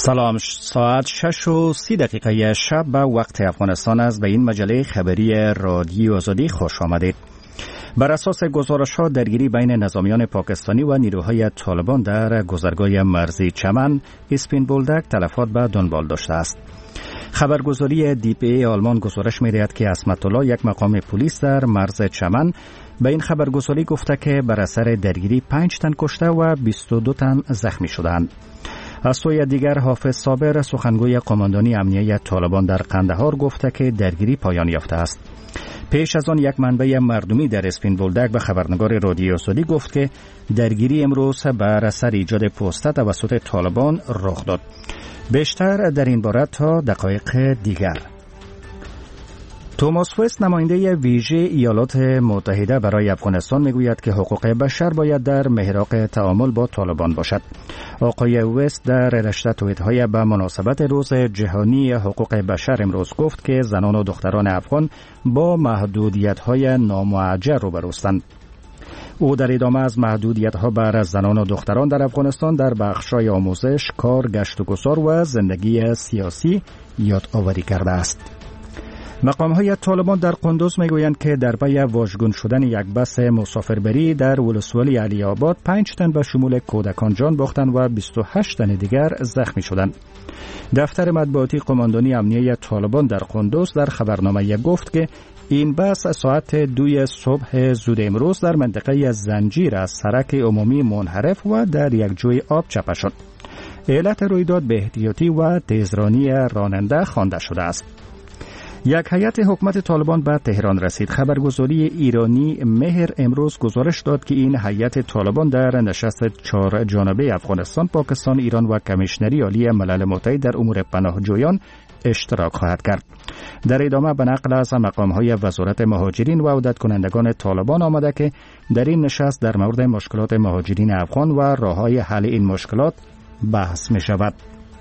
سلام، ساعت 6:30 شب به وقت افغانستان است. به این مجله خبری رادیو آزادی خوش آمدید. بر اساس گزارش‌ها درگیری بین نظامیان پاکستانی و نیروهای طالبان در گذرگاه مرزی چمن اسپین بولدک تلفات به دنبال داشته است. خبرگزاری DPA آلمان گزارش می‌دهد که عصمت الله، یک مقام پلیس در مرز چمن، به این خبرگزاری گفته که بر اثر درگیری 5 تن کشته و 22 تن زخمی شدند. از سوی دیگر حافظ صابر، سخنگوی قماندانی امنیه طالبان در قندهار، گفته که درگیری پایان یافته است. پیش از آن یک منبع مردمی در اسپین بولدک به خبرنگار رادیو آزادی گفت که درگیری امروز بر اثر ایجاد پوسته توسط طالبان رخ داد. بیشتر در این باره تا دقایق دیگر. توماس وست، نماینده ویژه ایالات متحده برای افغانستان، میگوید که حقوق بشر باید در محراق تعامل با طالبان باشد. آقای وست در رشته توییت‌های به مناسبت روز جهانی حقوق بشر امروز گفت که زنان و دختران افغان با محدودیت‌های نامعجر روبروستند. او در ادامه از محدودیت‌ها بر زنان و دختران در افغانستان در بخش‌های آموزش، کار، گشت و گذار و زندگی سیاسی یادآوری کرده است. مقام‌های طالبان در قندوز میگویند که در پی واژگون شدن یک بس مسافربری در ولسوالی علی آباد 5 تن به شمول کودکان جان باختند و 28 تن دیگر زخمی شدند. دفتر مطبوعاتی قماندانی امنیه طالبان در قندوز در خبرنامه گفت که این بس ساعت 2 صبح زود امروز در منطقه زنجیر از سرک عمومی منحرف و در یک جوی آب چپه شد. علت رویداد به احتیاطی و تیزرانی راننده خوانده شده است. یک هیئت حکومت طالبان به تهران رسید. خبرگزاری ایرانی مهر امروز گزارش داد که این هیئت طالبان در نشست 4 جانبه افغانستان، پاکستان، ایران و کمیشنری عالی ملل متحد در امور پناهجویان اشتراک خواهد کرد. در ادامه به نقل از مقام‌های وزارت مهاجرین و عودت کنندگان طالبان آمده که در این نشست در مورد مشکلات مهاجرین افغان و راه‌های حل این مشکلات بحث می شود.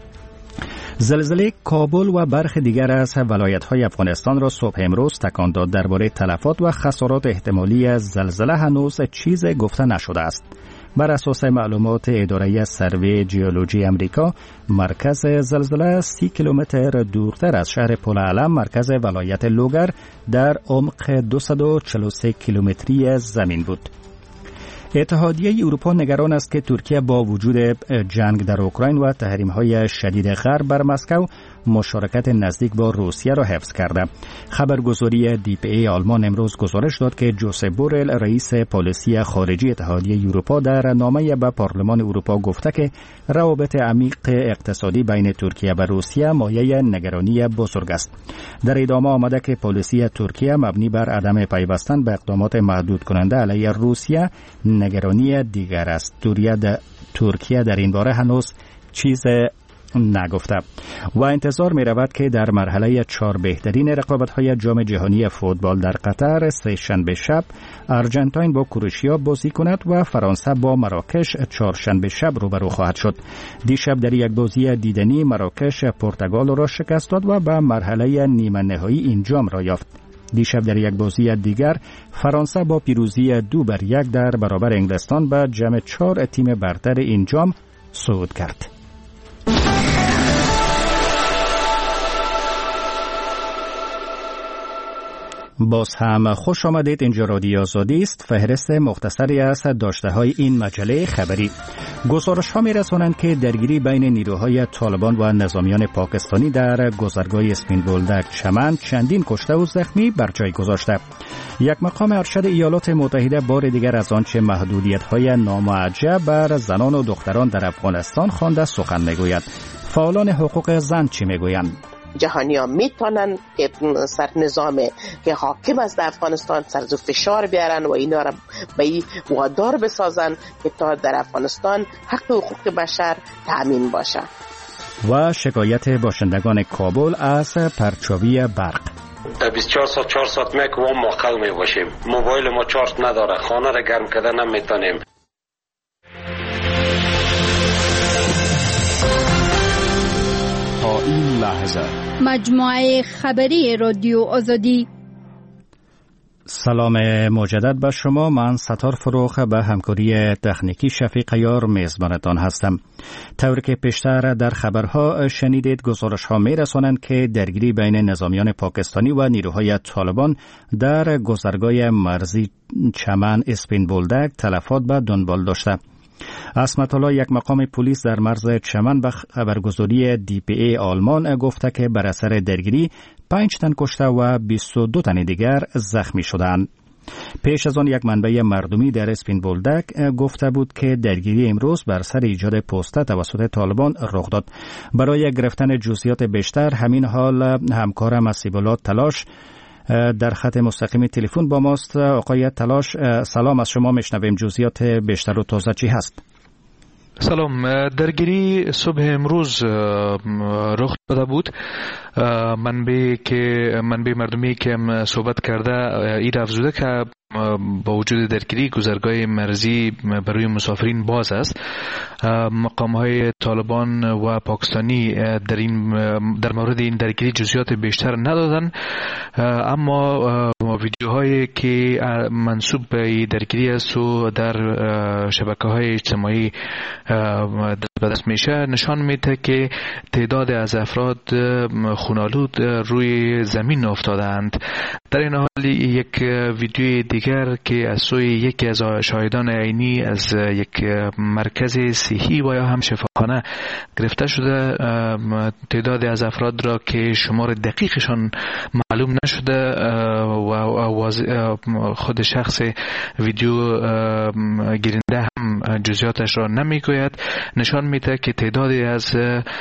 زلزله کابل و برخی دیگر از ولایت‌های افغانستان را صبح امروز تکان داد. درباره تلفات و خسارات احتمالی زلزله هنوز چیزی گفته نشده است. بر اساس معلومات اداره سروی جیولوژی امریکا، مرکز زلزله 30 کیلومتر دورتر از شهر پل علم، مرکز ولایت لوگر، در عمق 243 کیلومتری زمین بود. اتحادیه اروپا نگران است که ترکیه با وجود جنگ در اوکراین و تحریم‌های شدید غرب بر مسکو مشارکت نزدیک با روسیه را حفظ کرده. خبرگزاری DPA آلمان امروز گزارش داد که جوزپ بورل، رئیس پالیسی خارجی اتحادیه اروپا، در نامه به پارلمان اروپا گفته که روابط عمیق اقتصادی بین ترکیه و روسیه مایه نگرانی بزرگ است. در ادامه آمده که پالیسی ترکیه مبنی بر عدم پیوستن به اقدامات محدود کننده علیه روسیه نگرانی دیگر است. ترکیه در این باره هنوز چیز نگفته و انتظار می رود که در مرحله 4 بهترین رقابت‌های جام جهانی فوتبال در قطر سه‌شنبه شب ارژانتین با کروشیا بازی کند و فرانسه با مراکش چهارشنبه شب روبرو خواهد شد. دیشب در یک بازی دیدنی مراکش پرتغال را شکست داد و به مرحله نیمه نهایی این جام را یافت. دیشب در یک بازی دیگر فرانسه با پیروزی 2-1 در برابر انگلستان به جام 4 تیم برتر این جام صعود کرد. باز هم خوش آمدید. اینجا رادیو آزادی است. فهرست مختصری از داشته‌های این مجله خبری. گزارش‌ها می‌رسانند که درگیری بین نیروهای طالبان و نظامیان پاکستانی در گذرگاه اسپین بولدک چمن چندین کشته و زخمی بر جای گذاشته. یک مقام ارشد ایالات متحده بار دیگر از آنچه محدودیت‌های نامعجب بر زنان و دختران در افغانستان خوانده سخن می‌گوید. فعالان حقوق زن چی می‌گویند؟ جهانی ها میتونن که سر نظام که حاکم است در افغانستان سرزو فشار بیارن و اینا را به وادار بسازن که تا در افغانستان حق و حقوق بشر تأمین باشه. و شکایت باشندگان کابل از پرچاوی برق. در 24 ساعت 4 ساعت میکوام معطل میباشیم. موبایل ما چارج نداره، خانه را گرم کردن نمیتونیم. تا این لحظه مجموعه خبری رادیو آزادی. سلام مجدد به شما. من ستار فروخ به همکاری تکنیکی شفیق یار میزبانتان هستم. طوری که پیشتر در خبرها شنیدید، گزارش ها می رسانند که درگیری بین نظامیان پاکستانی و نیروهای طالبان در گذرگاه مرزی چمن اسپین بولدک تلفات به دنبال داشته. عصمت الله، یک مقام پلیس در مرز چمن، به خبرگزاری DPA آلمان گفته که بر اثر درگیری 5 تن کشته و 22 تن دیگر زخمی شدند. پیش از آن یک منبع مردمی در اسپین بولدک گفته بود که درگیری امروز بر سر ایجاد پوسته توسط طالبان رخ داد. برای گرفتن جزئیات بیشتر همین حال همکارم اسیب الله تلاش در خط مستقیم تلفن با ماست. آقای تلاش، سلام، از شما میشنویم. جزئیات بیشتر و تازه چی هست؟ سلام. درگیری صبح امروز رخ داده بود. منبع مردمی که صحبت کرده اید افزوده که با وجود درگیری گذرگاه مرزی برای مسافرین باز است. مقام‌های طالبان و پاکستانی در مورد این درگیری جزئیات بیشتر ندادند، اما ویدیوهایی که منسوب به درگیری است و در شبکه‌های اجتماعی به دست میشه نشان میده که تعداد از افراد خونالود روی زمین افتادند. در این حال یک ویدیوی دیگر که از سوی یکی از شاهدان عینی از یک مرکز صحی و یا هم شفاخانه گرفته شده، تعداد از افراد را که شمار دقیقشان معلوم نشده و خود شخص ویدیو گیرنده هم جزئیاتش را نمیگوید، نشان میده که تعدادی از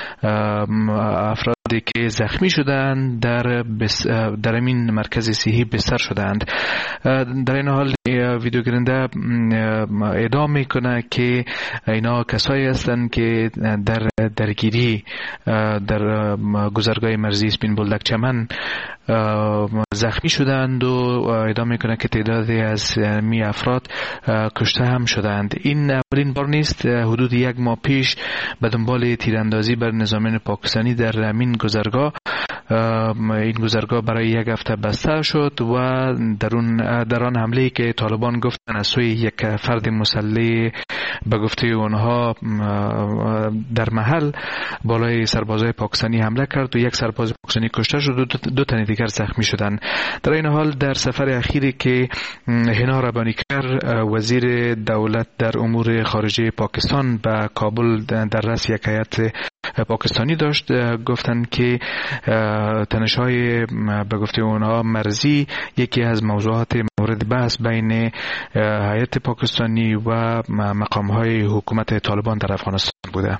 افرادی که زخمی شدند در این مرکز صحی بستر شدند. در این حال ویدیو گیرنده ادعا میکنه که اینا کسایی هستند که در درگیری در گذرگاه مرزی اسپین بولدک چمن زخمی شدند و ادعا میکنه که تعدادی از می افراد کشته هم شدند. این اولین بار نیست. حدود 1 ماه پیش به دنبال تیراندازی بر نظامیان پاکستانی در همین گذرگاه، این گذرگاه برای 1 هفته بسته شد و در آن حمله که طالبان گفتن از سوی یک فرد مسلح به گفته اونها در محل بالای سربازای پاکستانی حمله کرد و 1 سرباز پاکستانی کشته شد و 2 تن دیگر زخمی شدند. در این حال در سفر اخیری که هنا ربانیکر وزیر دولت در امور خارجه پاکستان به کابل در رأس یک هیئت پاکستانی داشت، گفتند که تنش‌های به گفته اونها مرزی یکی از موضوعات مورد بحث بین هیئت پاکستانی و مقام‌های حکومت طالبان در افغانستان بوده.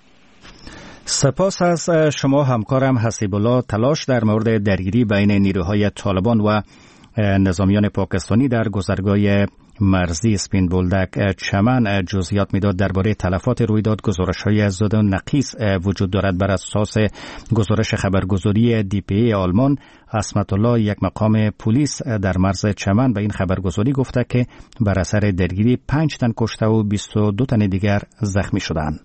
سپاس از شما همکارم حسیب الله تلاش در مورد درگیری بین نیروهای طالبان و نظامیان پاکستانی در گذرگاه مرزی اسپین بولدک چمن جزئیات میداد. درباره تلفات رویداد گزارش‌های زود و نقیص وجود دارد. بر اساس گزارش خبرگزاری DPA آلمان، عصمت الله، یک مقام پلیس در مرز چمن، به این خبرگزاری گفته که بر اثر درگیری 5 تن کشته و 22 تن دیگر زخمی شدند.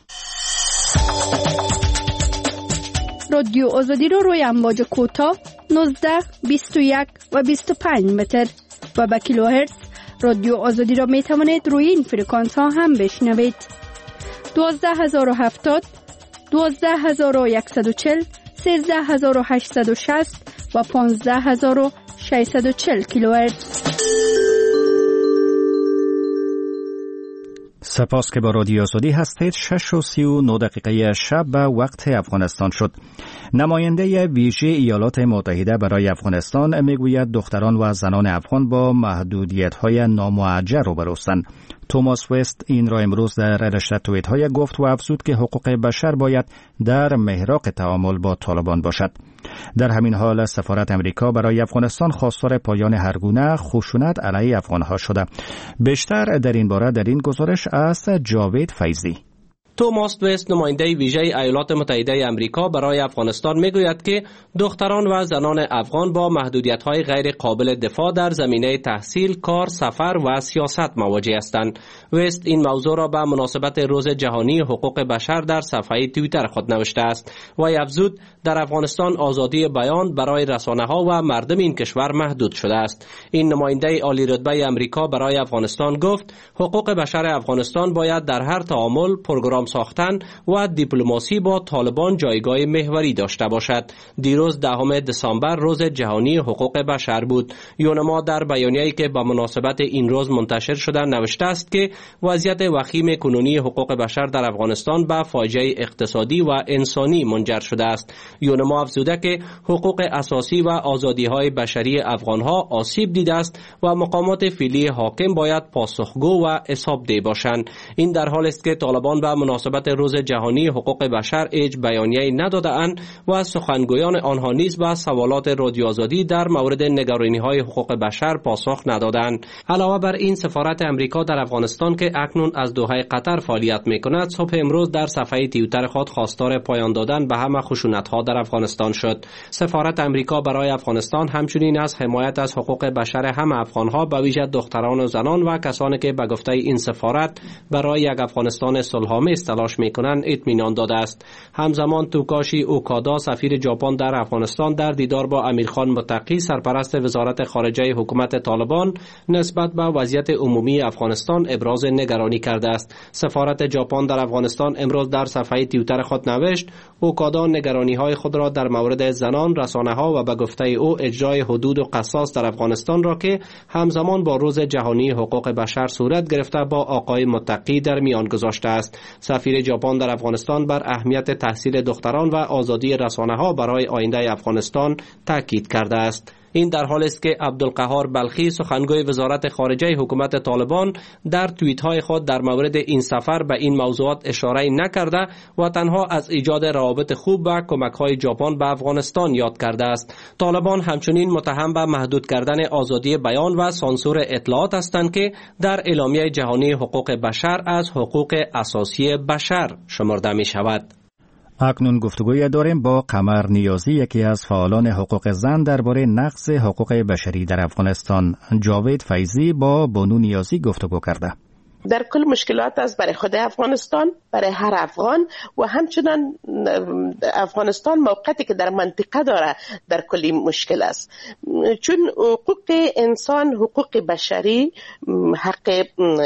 رادیو آزادی رو روی امواج کوتاه 19، 21 و 25 متر و به کیلوهرتز رادیو آزادی را می توانید روی این فرکانس ها هم بشنوید. 12070، 12140، 13860 و 15640 کیلوهرتز. سپاس که با رادیو آزادی هستید. 6:39 شب به وقت افغانستان شد. نماینده ویژه ایالات متحده برای افغانستان میگوید دختران و زنان افغان با محدودیت‌های نامعجر روبروستند. توماس وست این را امروز در رشته توییت‌های گفت و افزود که حقوق بشر باید در محراق تعامل با طالبان باشد. در همین حال سفارت امریکا برای افغانستان خواستار پایان هرگونه خشونت علیه افغان‌ها شده. بیشتر در این باره در این گزارش از جاوید فیضی. توماس وست نماینده ویژه ایالات متحده آمریکا برای افغانستان میگوید که دختران و زنان افغان با محدودیت‌های غیر قابل دفاع در زمینه تحصیل، کار، سفر و سیاست مواجه هستند. وست این موضوع را به مناسبت روز جهانی حقوق بشر در صفحه توییتر خود نوشته است و افزود در افغانستان آزادی بیان برای رسانه‌ها و مردم این کشور محدود شده است. این نماینده عالی رتبه آمریکا برای افغانستان گفت حقوق بشر افغانستان باید در هر تعامل، پروگرام ساختن و دیپلماسی با طالبان جایگاه محوری داشته باشد. دیروز 10 دسامبر روز جهانی حقوق بشر بود. یونما در بیانیه‌ای که با مناسبت این روز منتشر شده نوشته است که وضعیت وخیم کنونی حقوق بشر در افغانستان به فاجعه اقتصادی و انسانی منجر شده است. یونما افزوده که حقوق اساسی و آزادی‌های بشری افغان‌ها آسیب دیده است و مقامات فعلی حاکم باید پاسخگو و حسابدهی باشند. این در حالی است که طالبان به مناسبت روز جهانی حقوق بشر هیچ بیانیه‌ای نداده‌اند و سخنگویان آنها نیز به سوالات رادیو آزادی در مورد نگرانی‌های حقوق بشر پاسخ ندادند. علاوه بر این، سفارت امریکا در افغانستان که اکنون از دوحه قطر فعالیت می‌کند، صبح امروز در صفحه توییتر خود خواستار پایان دادن به همه خشونت‌ها در افغانستان شد. سفارت امریکا برای افغانستان همچنین از حمایت از حقوق بشر همه افغان‌ها به ویژه دختران و زنان و کسانی که به گفته این سفارت برای یک افغانستان صلح‌آمیز تلاش می‌کنند اطمینان داده است. همزمان توکاشی اوکادا سفیر ژاپن در افغانستان در دیدار با امیرخان متقی سرپرست وزارت خارجه حکومت طالبان نسبت به وضعیت عمومی افغانستان ابراز نگرانی کرده است. سفارت ژاپن در افغانستان امروز در صفحه توییتر خود نوشت اوکادا نگرانی‌های خود را در مورد زنان، رسانه‌ها و به گفته او اجرای حدود و قصاص در افغانستان را که همزمان با روز جهانی حقوق بشر صورت گرفته با آقای متقی در میان گذاشته است. سفیر ژاپن در افغانستان بر اهمیت تحصیل دختران و آزادی رسانه‌ها برای آینده افغانستان تاکید کرده است. این در حالی است که عبدالقهار بلخی سخنگوی وزارت خارجه حکومت طالبان در توییت‌های خود در مورد این سفر به این موضوعات اشاره نکرده و تنها از ایجاد روابط خوب و کمک‌های ژاپن به افغانستان یاد کرده است. طالبان همچنین متهم به محدود کردن آزادی بیان و سانسور اطلاعات هستند که در اعلامیه جهانی حقوق بشر از حقوق اساسی بشر شمرده می‌شود. اکنون گفتگوی داریم با قمر نیازی، یکی از فعالان حقوق زن درباره نقض حقوق بشری در افغانستان. جاوید فیضی با بانو نیازی گفتگو کرده. در کل مشکلات است برای خود افغانستان، برای هر افغان و همچنان افغانستان موقعیتی که در منطقه داره در کلی مشکل است، چون حقوق انسان، حقوق بشری، حق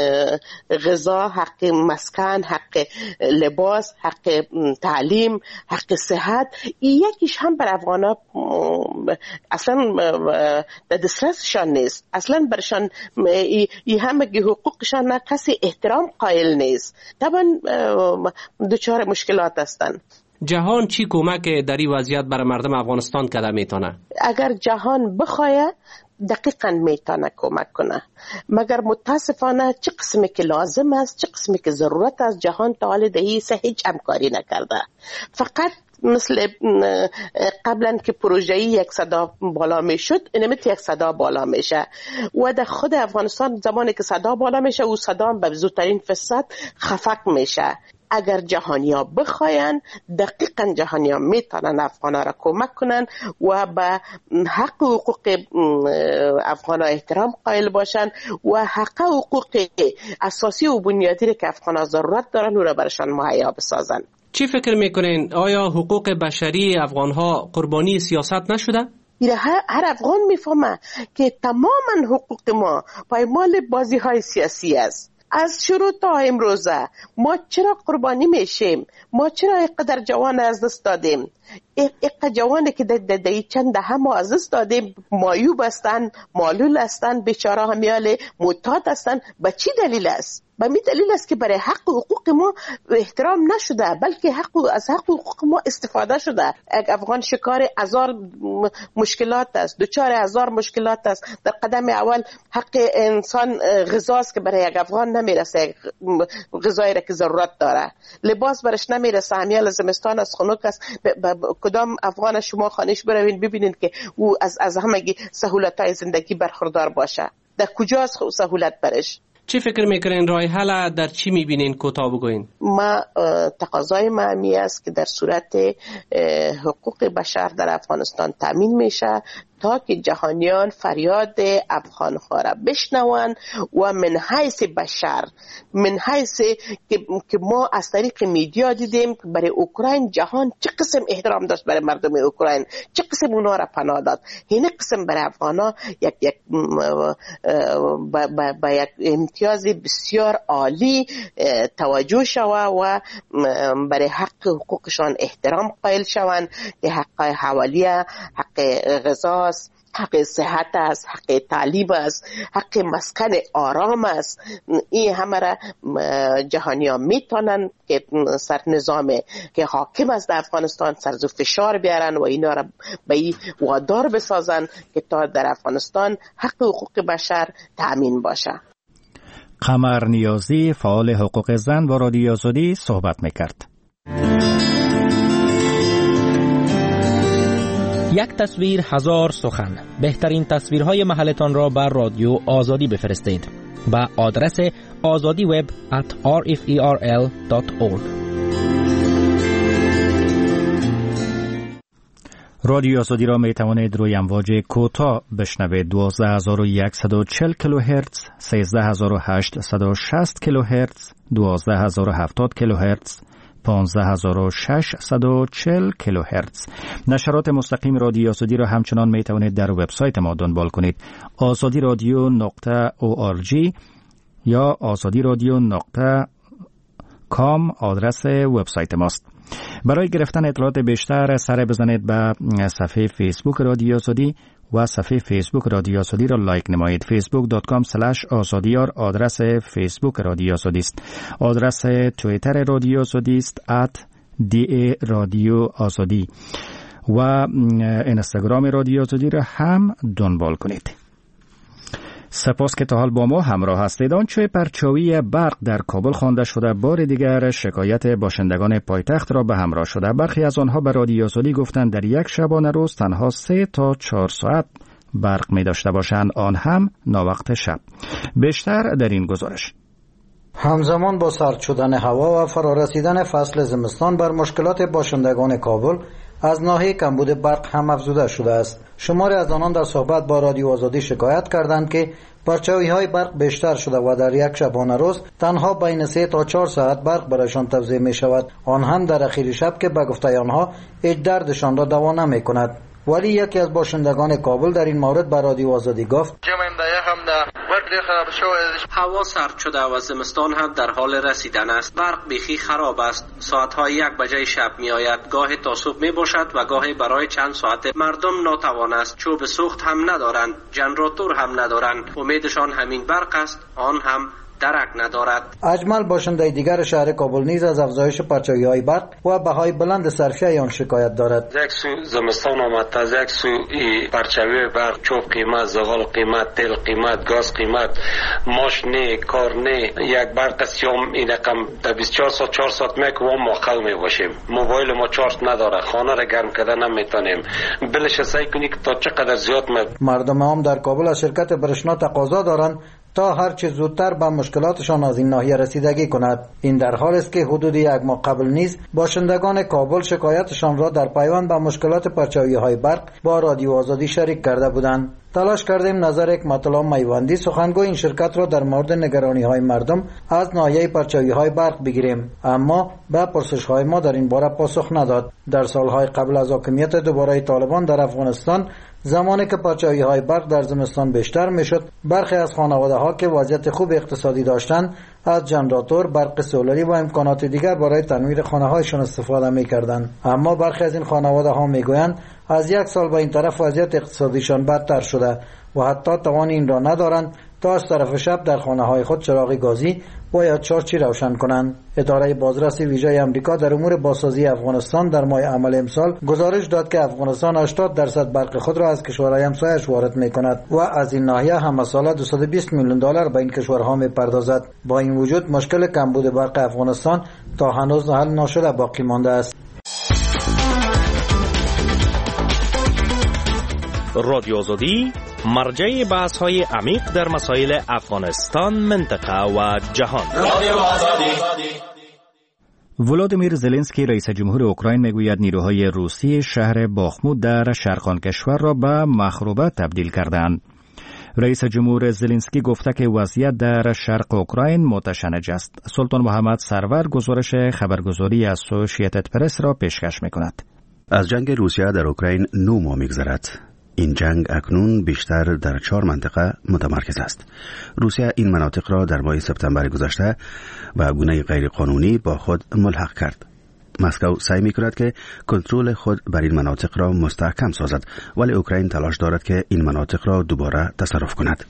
غذا، حق مسکن، حق لباس، حق تعلیم، حق صحت، یکیش هم بر افغانا اصلا در دسترسشان نیست. اصلا برشان همه حقوقشان نه کسی احترام قائل نیست. طبعا دچار مشکلات هستند. جهان چی کمک در این وضعیت برای مردم افغانستان کرده میتونه؟ اگر جهان بخواه دقیقاً میتونه کمک کنه، مگر متاسفانه چه قسمی که لازم است، چه قسمی که ضرورت است، جهان تا حال دهی هیچ همکاری نکرده. فقط مثل قبلا که پروژه‌ای یک صدا بالا میشد، اینمیت یک صدا بالا میشه و در خود افغانستان زمانی که صدا بالا میشه او صدا به زودترین فرصت خفق میشه. اگر جهانی‌ها بخواین، دقیقاً جهانی‌ها میتونن افغان‌ها را کمک کنن و به حق و حقوق افغان‌ها احترام قائل باشن و حق و حقوق اساسی و بنیادی را که افغان‌ها ضرورت دارن او را برشان مهیا بسازن. چی فکر میکنین؟ آیا حقوق بشری افغان‌ها قربانی سیاست نشده؟ هر افغان میفهمه که تماما حقوق ما پایمال بازی‌های سیاسی است. از شروع تا امروزه ما چرا قربانی میشیم؟ ما چرا اینقدر جوان از دست دادیم؟ اینقدر جوانی که در چند دهه ما از دست دادیم، معیوب هستن، معلول هستن، بیچاره همیال معتاد هستن. به چی دلیل است؟ به می دلیل است که برای حق و حقوق ما احترام نشده، بلکه از حق و حقوق ما استفاده شده. یک افغان شکار هزار مشکلات است، دوچار هزار مشکلات است. در قدم اول حق انسان غذاست که برای یک افغان نمیرسه، غذایی را که ضرورت داره. لباس برش نمیرسه، همیال زمستان از خنک است. کدام افغان شما خانش بروین ببینید که او از همه سهولت‌های زندگی برخوردار باشه؟ در کجاست سهولت برش؟ چی فکر میکنین راه حل در چی میبینین؟ کوتاه بگوین. ما تقاضای معمی است که در صورت حقوق بشر در افغانستان تامین میشه تا که جهانیان فریاد افغان‌ها را بشنوند و من حیث بشر، من حیث که ما از طریق میدیا دیدیم که برای اوکراین جهان چه قسم احترام داشت برای مردم اوکراین، چه قسم اونا را پناه داد. این قسم برای افغانا یک با یک امتیاز بسیار عالی توجه شود و برای حق حقوقشان احترام قائل شوند که حق حوالیه، حق غذا، حق صحت است، حق تعلیم است، حق مسکن آرام است. این همه را جهانیان میتونن که سر نظام که حاکم است در افغانستان سر فشار بیارن و اینا را به این وادار بسازن که تا در افغانستان حق حقوق بشر تأمین باشه. قمر نیازی فعال حقوق زن با رادیو آزادی صحبت میکرد. یک تصویر هزار سخن. بهترین تصویرهای محلتان را بر رادیو آزادی بفرستید به آدرس azadiweb@rferl.org. رادیو آزادی را می توانید روی امواج کوتاه بشنوید. 12140 کیلوهرتز، 13860 کیلوهرتز، 12070 کیلوهرتز، 15640 کیلوهرتز. نشرات مستقیم رادیو آزادی را همچنان می توانید در وبسایت ما دنبال کنید. azadiradio.org یا azadiradio.com آدرس وبسایت ماست. برای گرفتن اطلاعات بیشتر سر بزنید به صفحه فیسبوک رادیو آزادی و صفحه فیسبوک رادیو آزادی را لایک نمایید. facebook.com/azadiyar آدرس فیسبوک رادیو آزادی است. آدرس توییتر رادیو آزادی است @da رادیو آزادی و اینستاگرام رادیو آزادی را هم دنبال کنید. سپاس که تا حال با ما همراه هستید. آنچه پرچاوی برق در کابل خوانده شده بار دیگر شکایت باشندگان پایتخت را به همراه شده. برخی از آنها به رادیو آزادی گفتند در یک شبانه روز تنها 3 تا 4 ساعت برق می داشته باشند، آن هم ناوقت شب. بیشتر در این گزارش. همزمان با سرد شدن هوا و فرارسیدن فصل زمستان بر مشکلات باشندگان کابل از ناحیه کمبود برق هم افزوده شده است. شماری از آنان در صحبت با رادیو آزادی شکایت کردند که پرچاوی‌های برق بیشتر شده و در یک شبانه روز تنها بین 3 تا 4 ساعت برق برایشان توزیع می شود، آن هم در اخیر شب که به گفته آنها هیچ دردشان را دوا نمی کند. ولی یکی از باشندگان کابل در این مورد به رادیو آزادی گفت هوا سرد شده و زمستان هم در حال رسیدن است. برق بیخی خراب است. ساعت‌های 1 بجه شب می آید، گاهی تا صبح می باشد و گاهی برای چند ساعت. مردم ناتوان است، چوب سوخت هم ندارند، جنراتور هم ندارند. امیدشان همین برق است، آن هم درک ندارد. اجمل باشنده دیگر شهر کابل نیز از افزایش پرچاوی‌های برق و بهای بلند صرفه آن شکایت دارد. یک سو زمستان آمد، از یک سو پرچاوی برق چوب قیمت، زغال قیمت، تیل قیمت، گاز قیمت، ماش نه، کار نه. یک برق سیام این رقم در 24 ساعت 4 ساعت میکوام موقع می باشیم. موبایل ما چارج نداره، خانه را گرم کردن نمیتونیم. بلش سعی کنی که تا چقدر زیاد مردم هم در کابل از شرکت برشنا تقاضا دارند تا هر چه زودتر به مشکلاتشان از این ناحیه رسیدگی کند. این در حال است که حدود 1 ماه قبل نیز باشندگان کابل شکایتشان را در پیوند به مشکلات پرچاوی‌های برق با رادیو آزادی شریک کرده بودند. تلاش کردیم نظر حکمت الله میوندی سخنگوی این شرکت را در مورد نگرانی‌های مردم از ناحیه پرچاوی‌های برق بگیریم، اما به پرسش‌های ما در این باره پاسخ نداد. در سالهای قبل از حاکمیت دوباره طالبان در افغانستان، زمانی که پرچاوی‌های برق در زمستان بیشتر میشد، برخی از خانواده‌ها که وضعیت خوب اقتصادی داشتند از جنراتور، برق سولری و امکانات دیگر برای تنویر خانه‌هایشان استفاده می‌کردند. اما برخی از این خانواده‌ها می‌گویند از 1 سال به این طرف وضعیت اقتصادیشان بدتر شده و حتی توان این را ندارند تا از طرف شب در خانه‌های خود چراغ گازی و یا چارچی روشن کنند. اداره بازرسی ویژه آمریکا در امور بازسازی افغانستان در ماه عمل امسال گزارش داد که افغانستان 80% برق خود را از کشورهای همسایه‌اش وارد می‌کند و از این ناحیه هم ساله $220 میلیون به این کشورها می‌پردازد. با این وجود مشکل کمبود برق افغانستان تا هنوز حل نشده باقی مانده است. رادیو آزادی مرجع بحث های عمیق در مسائل افغانستان، منطقه و جهان. ولادیمیر زلنسکی رئیس جمهور اوکراین میگوید نیروهای روسی شهر باخمود در شرق کشور را به مخروبه تبدیل کردند. رئیس جمهور زلنسکی گفته که وضعیت در شرق اوکراین متشنج است. سلطان محمد سرور گزارش خبرگزاری اسوسییتد پرس را پیشکش می‌کند. از جنگ روسیه در اوکراین 9 ماه می‌گذرد. این جنگ اکنون بیشتر در 4 منطقه متمرکز است. روسیه این مناطق را در ماه سپتامبر گذشته و گونه غیرقانونی با خود ملحق کرد. مسکو سعی می‌کند که کنترل خود بر این مناطق را مستحکم سازد، ولی اوکراین تلاش دارد که این مناطق را دوباره تصرف کند.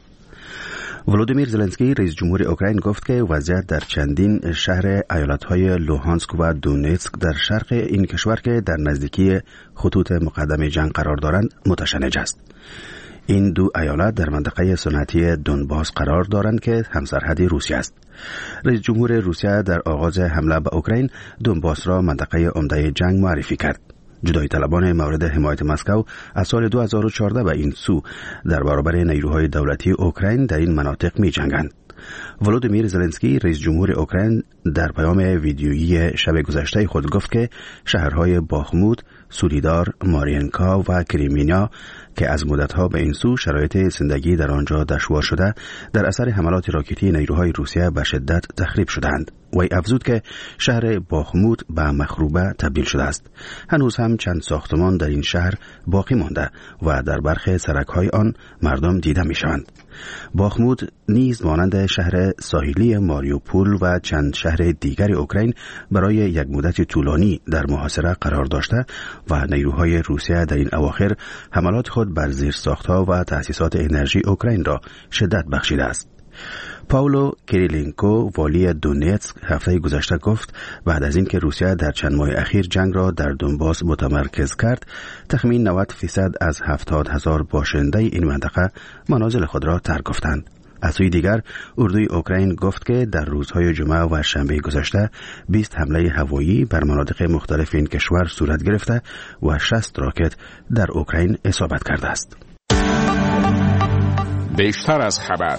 ولودیمیر زلنسکی رئیس جمهور اوکراین گفت که وضعیت در چندین شهر ایالت‌های لوهانسک و دونتسک در شرق این کشور که در نزدیکی خطوط مقدم جنگ قرار دارند متشنج است. این دو ایالت در منطقه صنعتی دونباس قرار دارند که همسرحدی روسیه است. رئیس جمهور روسیه در آغاز حمله به اوکراین دونباس را منطقه عمده جنگ معرفی کرد. جدایی طلبان مورد حمایت مسکو از سال 2014 به این سو در برابر نیروهای دولتی اوکراین در این مناطق می جنگند. ولودیمیر زلنسکی رئیس جمهور اوکراین در پیام ویدیویی شب گذشته خود گفت که شهرهای باخمود، سولیدار، مارینکا و کریمینیا که از مدتها به این سو شرایط زندگی در آنجا دشوار شده در اثر حملات راکتی نیروهای روسیه به شدت تخریب شدند. وی افزود که شهر باخمود به مخروبه تبدیل شده است. هنوز هم چند ساختمان در این شهر باقی مانده و در برخی سرک‌های آن مردم دیده می‌شوند. باخمود نیز مانند شهر ساحلی ماریوپول و چند شهر دیگر اوکراین برای یک مدت طولانی در محاصره قرار داشته و نیروهای روسیه در این اواخر حملات خود بر زیرساخت‌ها و تأسیسات انرژی اوکراین را شدت بخشیده است. پاولو کریلینکو والی دونتسک هفته گذشته گفت بعد از اینکه روسیه در چند ماه اخیر جنگ را در دونباس متمرکز کرد، تخمین 90% از 70,000 باشنده این منطقه منازل خود را ترک گفتند. از سوی دیگر اردوی اوکراین گفت که در روزهای جمعه و شنبه گذشته 20 حمله هوایی بر مناطق مختلف این کشور صورت گرفته و 60 راکت در اوکراین اصابت کرده است. بیشتر از خبر.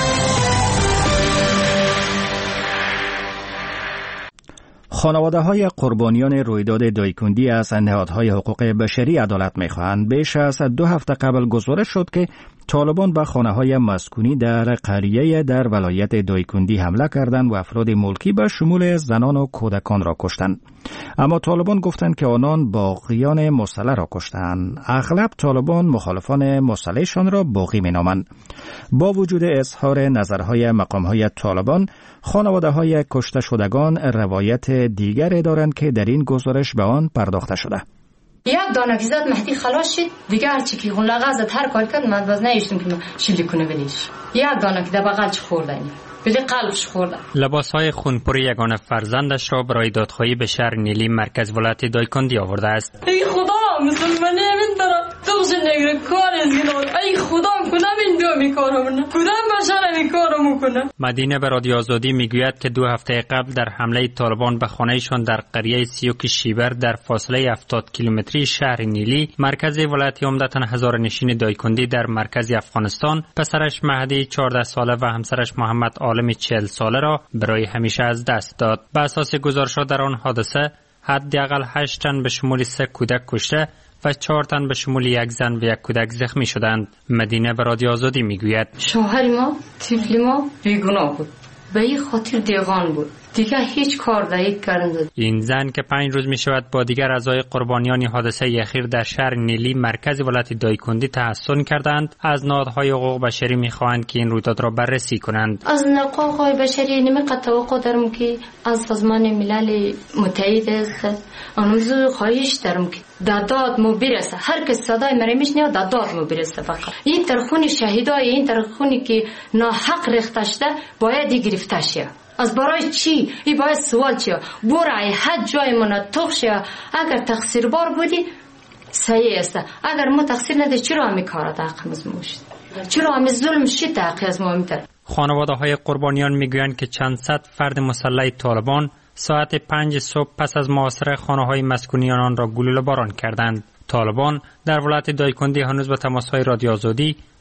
خانواده‌های قربانیان رویداد دایکندی از نهادهای حقوق بشری عدالت می‌خواهند. بیش از 2 هفته قبل گزارش شد که طالبان به خانه‌های مسکونی در قریه در ولایت دایکندی حمله کردند و افراد ملکی به شمول زنان و کودکان را کشتند. اما طالبان گفتند که آنان باغیان مسلح را کشتند. اغلب طالبان مخالفان مسلحشان را باغی می‌نامند. با وجود اظهار نظرهای مقام‌های طالبان، خانواده‌های کشته شدگان روایت دیگری دارند که در این گزارش به آن پرداخته شده. یک دانه که زد مهدی خلاص شد، دیگه هرچی که خون لغزت هر کار کرد من باز نیشتم که شیلی کنه بدیش. یک دانه که در بغلش خورده بده قلبش خورده. لباسهای خونپوری یگانه فرزندش را برای دادخواهی به شهر نیلی مرکز ولایت دایکندی آورده است. ای خدا مسلمانی همین دارم دوز نگره کار از گناد. ای خدا کنم این دو میکارم کدام بشر میکارم کنه. مدینه به رادیو آزادی میگوید که 2 هفته قبل در حمله طالبان به خانهشان در قریه سیوک شیبر در فاصله 70 کیلومتری شهر نیلی مرکز ولایت عمدتاً هزار نشین دایکندی در مرکز افغانستان پسرش مهدی 14 ساله و همسرش محمد عالمی 40 ساله را برای همیشه از دست داد. به اساس گزارش‌ها در آن حادثه حداقل 8 تن به شمول 3 کودک کشته و 4 تن به شمول 1 زن و 1 کودک زخمی شدند. مدینه به رادیو آزادی میگوید شوهر ما طفل ما بیگناه بود، به این خاطر دیوان بود، دیگه هیچ کار دهید کردند. این زن که 5 روز می شود با دیگر اعضای قربانیان حادثه اخیر در شهر نیلی مرکز ولایت دایکندی تحصن کردند، از نهادهای حقوق بشری می خواهند که این رویداد را بررسی کنند. از نهادهای بشری نمیقدر توقع دارم که از سازمان ملل متحد است آنوزو خواهش دارم که دادات مو برسه، هر کس صدای مرا میشنوه دادات مو برسه. فقط این ترخون شهیدای این ترخونی که ناحق رخته شده باید گرفته شه. از برای چی؟ این باید سوال چیه؟ برای حد جای منطق شه. اگر تقصیر بار بودی صحیح است، اگر ما تقصیر نده چرا همی کارات حقمز موشد؟ چرا همی ظلم شد حقی از ما میتر؟ خانواده های قربانیان میگویند که چند صد فرد مسلح طالبان ساعت 5 صبح پس از محاصره خانه های مسکونی آنان را گلوله باران کردند. طالبان در ولایت دایکندی هنوز به تماس‌های رادیو آزادی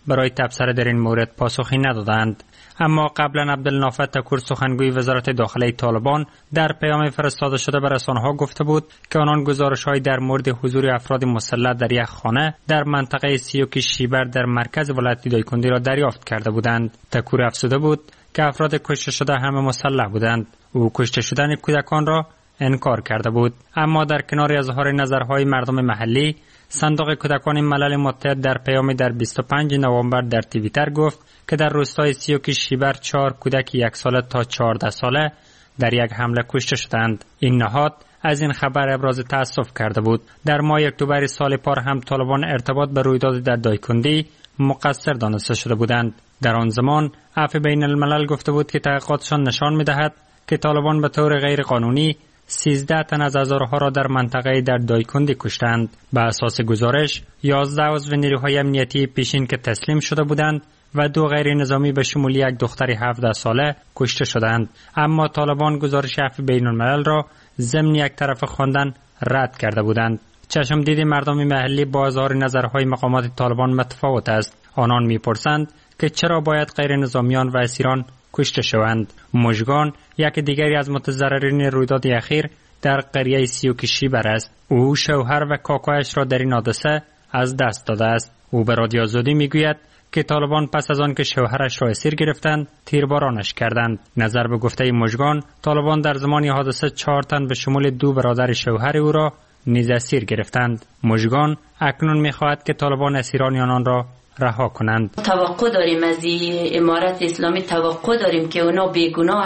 برای تبصره در این مورد پاسخی ندادند. اما قبلا عبدالنافع تکور سخنگوی وزارت داخلی طالبان در پیام فرستاده شده به رسانه‌ها گفته بود که آنان گزارش‌های در مورد حضور افراد مسلح در یک خانه در منطقه سیوک شیبر در مرکز ولایت دایکندی را دریافت کرده بودند. تکور افزوده بود که افراد کشته شده همه مسلح بودند. او کشته شدن کودکان را انکار کرده بود. اما در کنار اظهار نظرهای مردم محلی، صندوق کودکان ملل متحد در پیامی در 25 نوامبر در توییتر گفت که در روستای سیوک شیبر 4 کودک 1 ساله تا 14 ساله در یک حمله کشته شدند. این نهاد از این خبر ابراز تأسف کرده بود. در ماه اکتبر سال پار هم طالبان ارتباط به رویداد در دایکندی مقصر دانسته شده بودند. در آن زمان عفو بین الملل گفته بود که تحقیقاتشان نشان می‌دهد که طالبان به طور غیر قانونی 13 تن از هزارها را در منطقه در دایکندی کشتند. به اساس گزارش 11 عضو نیروهای امنیتی پیشین که تسلیم شده بودند و 2 غیر نظامی به شمول یک دختر 17 ساله کشته شدند. اما طالبان گزارش عفو بین الملل را ضمن یک طرف خواندن رد کرده بودند. چشمدید مردم محلی با اظهار نظرهای مقامات طالبان متفاوت است. آنان می‌پرسند که چرا باید غیر نظامیان و اسیران کشته شوند. مژگان یک دیگری از متضررین رویداد اخیر در قریه سیوک شیبر است. او شوهر و کاکایش را در این حادثه از دست داده است. او به رادیو آزادی میگوید که طالبان پس از آن که شوهرش را اسیر گرفتند تیربارانش کردند. نظر به گفته مژگان، طالبان در زمان حادثه 4 تن به شمول 2 برادر شوهر او را نیز اسیر گرفتند. مژگان اکنون میخواهد که طالبان اسیران آنان را رها کنند. توقع داریم از امارت اسلامی، توقع داریم که اونا بیگناه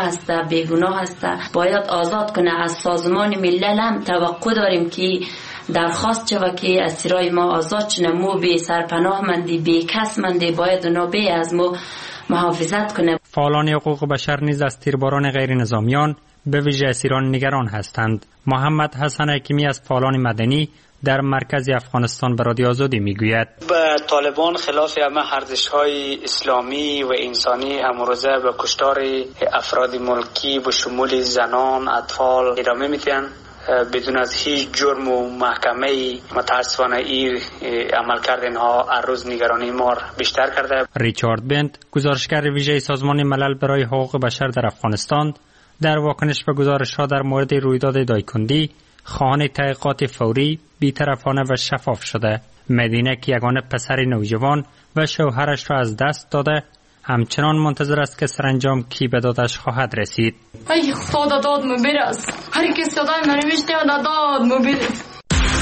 هست، باید آزاد کنه. از سازمان ملل هم توقع داریم که درخواست چه و که اسیرای ما آزاد شنه. مو بی سرپناه مندی، بی کس مندی، باید اونا بی از ما محافظت کنه. فعالان حقوق بشر نیز از تیرباران غیر نظامیان به ویژه اسیران نگران هستند. محمد حسن حکیمی از فعالان مدنی در مرکز افغانستان به رادیو آزادی میگوید به طالبان خلاف همه ارزش‌های اسلامی و انسانی امروزه به کشتار افراد ملکی به شمول زنان، اطفال ادامه میدن بدون از هیچ جرم و محکمه. متاسفانه این عملکرد اینها هر روز نگرانی ما بیشتر کرده. ریچارد بنت، گزارشگر ویژه سازمان ملل برای حقوق بشر در افغانستان، در واکنش به گزارش‌ها در مورد رویداد دایکندی خواهان تحقیقات فوری، بی‌طرفانه و شفاف شده. مدینه که یگانه پسر نوجوان و شوهرش را از دست داده، همچنان منتظر است که سرانجام کی به دادش خواهد رسید. ای خدا داد مو برس، هر کی صدای من میشنوه داد مو برس.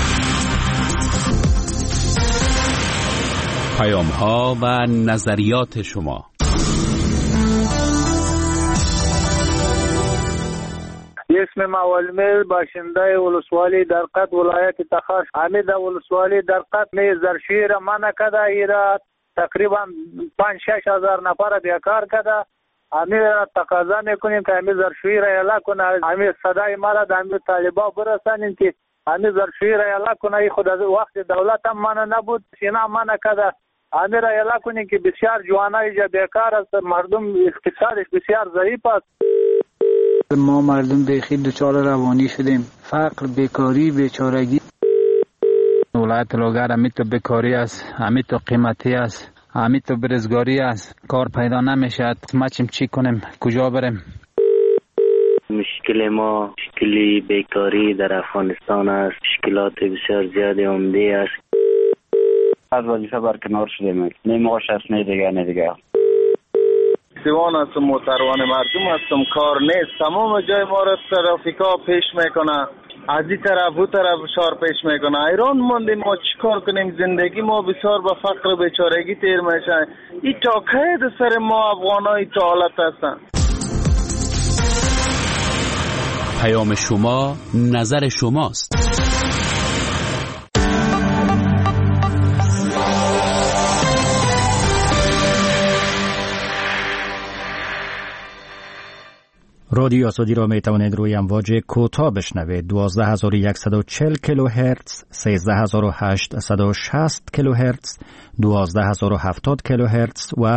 پیام‌ها و نظریات شما. اسم مولمل باشنده ولسوالی درقت ولایت تخار حمید ولسوالی درقت زرشوی را منع کده. ایرا تقریبا 5-6 هزار نفر بیکار کده. همین را تقاضا میکنیم که همین زرشوی را اعلا کنه. همین صدای ما را همین طالبا برسانیم که همین زرشوی را اعلا کنه. خود از وقت دولت هم منع نبود، اینا منع کده. همین را اعلا کنیم که بسیار جوانای جا بیکار است، مردم اقتصادش بسیار ضعیف است. ما مردم بیخی دچار روانی شدیم، فقر، بیکاری، بیچارگی. ولایت لوگر همیتو بیکاری است، همیتو قیمتی است، همیتو برزگاری است، کار پیدا نمیشد. ما چی کنیم؟ کجا بریم؟ مشکل ما مشکلی بیکاری در افغانستان است. مشکلات بسیار زیادی عمده است. از وظیفه برکنار شدیم، نمی‌خواش است نه دیگه. سیوان هستم، محترمان مردم هستم، کار نیست. تمام جای ما را ترافیکا پیش میکنه، از این طرف او طرف شار پیش میکنه. ایران موندیم، ما چی کار کنیم؟ زندگی ما بسیار به فقر و بیچارگی تیر میشه. این تا که سر ما افغانای تا حالت هستن. پیام شما، نظر شماست. رادیو آزادی را می توانید روی امواج کوتاه بشنوید. 12140 کیلوهرتز، 13860 کیلوهرتز، 12070 کیلوهرتز و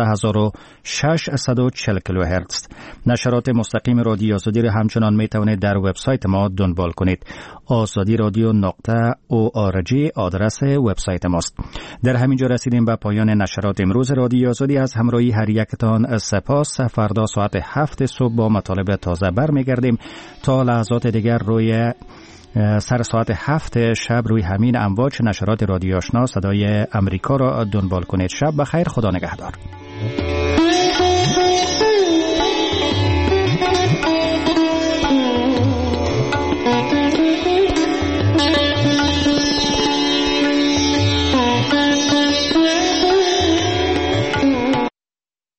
15640 کیلوهرتز. نشرات مستقیم رادیو آزادی را همچنان می توانید در وبسایت ما دنبال کنید. azadiradyo.org آدرس وبسایت ماست. در همین جا رسیدیم به پایان نشرات امروز رادیو آزادی. از همراهی هر یکتان سپاس. فردا ساعت 7 صبح با مطالب تازه برمیگردیم. تا لحظات دیگر روی سر ساعت 7 شب روی همین امواج نشرات رادیو آشنا صدای امریکا را دنبال کنید. شب بخیر، خدا نگهدار.